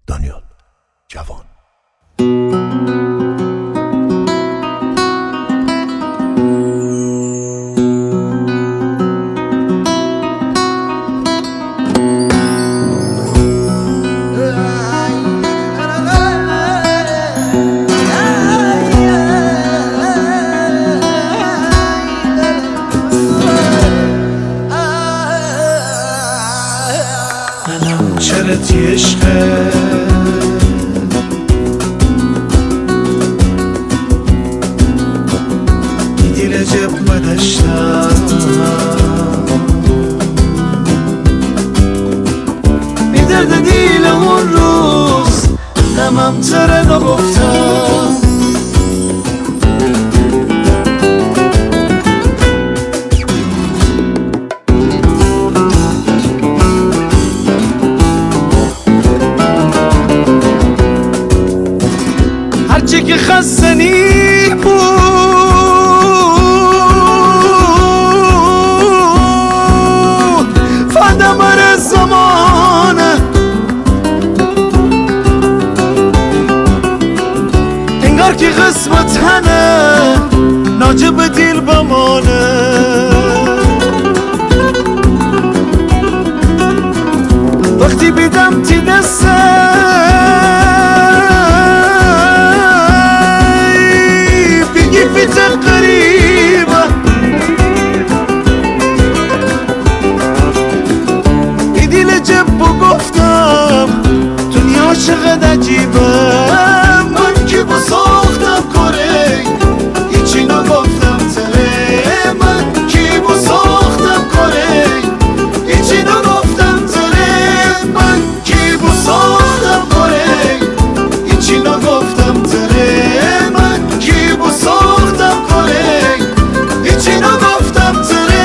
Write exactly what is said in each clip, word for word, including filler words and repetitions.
دانیال جوان. چرتی عشقه دیل جب بدشتم بی درد دیلم اون روز نمم تره نگفتم هرچی که خستنی بود فدا بر زمانه انگار که قسمت هنه ناجب دیل بمانه وقتی بیدم تی دسته قریبه ای دیل جب و گفتم دنیا چقدر عجیبه من که با ساختم کاره هیچی نگفتم تره من که با ساختم کاره هیچی نگفتم تره من که با ساختم کاره هیچی نگفتم تره من که با ساختم هیچی نگفتم تره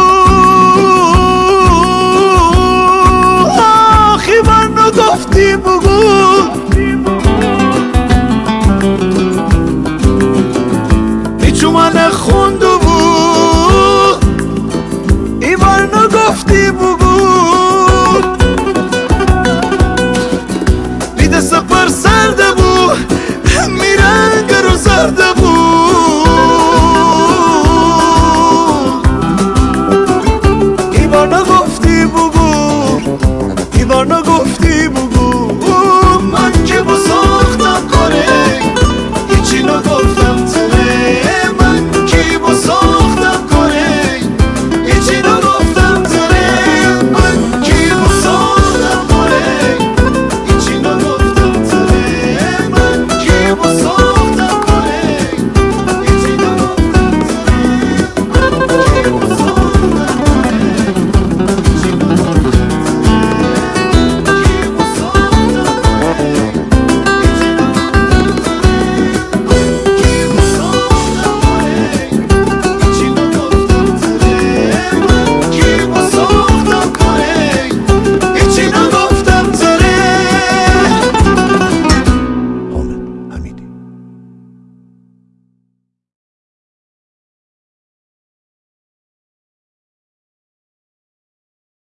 Tipo